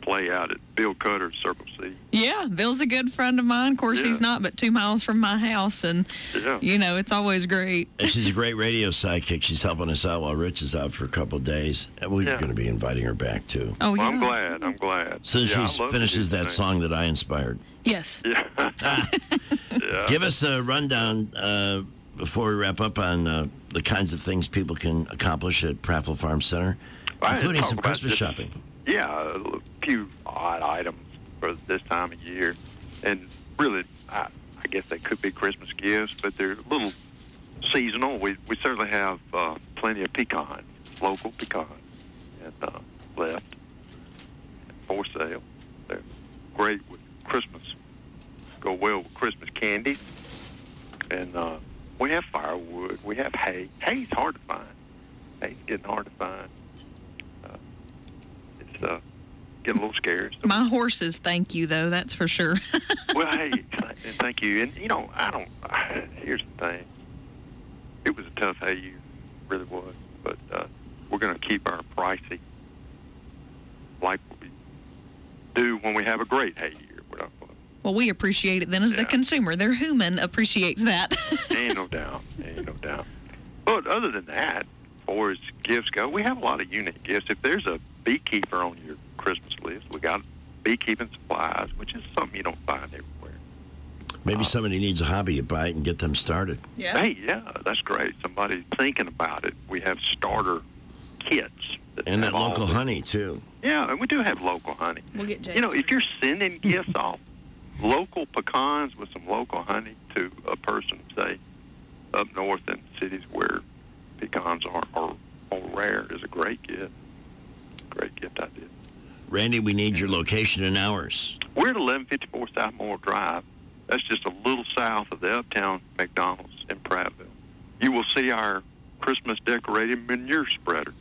S25: play out at Bill Cutter's Circle C.
S13: Yeah, Bill's a good friend of mine. Of course, he's not but 2 miles from my house, and, it's always great.
S6: And she's a great radio sidekick. She's helping us out while Rich is out for a couple of days. And we're going to be inviting her back, too.
S13: Oh, yeah.
S25: I'm glad.
S6: So she finishes that song that I inspired.
S13: Yes.
S25: Yeah.
S6: Give us a rundown before we wrap up on the kinds of things people can accomplish at Prattville Farm Center, including some Christmas shopping.
S25: Yeah, a few odd items for this time of year. And really, I guess they could be Christmas gifts, but they're a little seasonal. We certainly have plenty of pecans, local pecans, and left for sale. They're great with Christmas. Go well with Christmas candy. And we have firewood. We have hay. Hay's hard to find. Hay's getting hard to find. It's getting a little scarce.
S13: My horses thank you, though, that's for sure.
S25: Well, hey, thank you. And, here's the thing. It was a tough hay year. It really was. But we're going to keep our pricing like we do when we have a great hay year.
S13: Well, we appreciate it then as the consumer. Their human appreciates that.
S25: Ain't no doubt. But other than that, as far as gifts go, we have a lot of unique gifts. If there's a beekeeper on your Christmas list, we got beekeeping supplies, which is something you don't find everywhere.
S6: Maybe somebody needs a hobby, you buy it and get them started.
S25: Yeah. Hey, that's great. Somebody's thinking about it. We have starter kits.
S6: And that local honey, too.
S25: Yeah, and we do have local honey.
S13: We'll get Jason.
S25: If you're sending gifts off, local pecans with some local honey to a person, say, up north in cities where pecans are more rare is a great gift. Great gift idea.
S6: Randy, we need your location and hours.
S25: We're at 1154 South Moore Drive. That's just a little south of the Uptown McDonald's in Prattville. You will see our Christmas decorated manure spreader.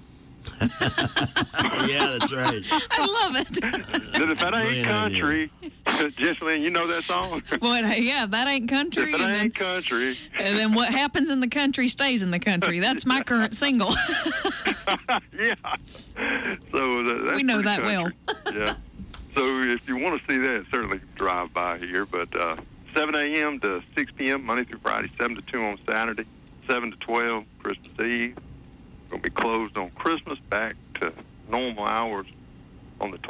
S6: Yeah, that's right.
S13: I love it.
S25: Then if that ain't country, Jessalyn, you know that song?
S13: Boy, yeah, that ain't country.
S25: If that ain't country.
S13: And then what happens in the country stays in the country. That's my current single.
S25: Yeah. So that's
S13: we know that
S25: country.
S13: well.
S25: Yeah. So if you want to see that, certainly drive by here. But 7 a.m. to 6 p.m. Monday through Friday, 7 to 2 on Saturday, 7 to 12 Christmas Eve. Going to be closed on Christmas, back to normal hours on the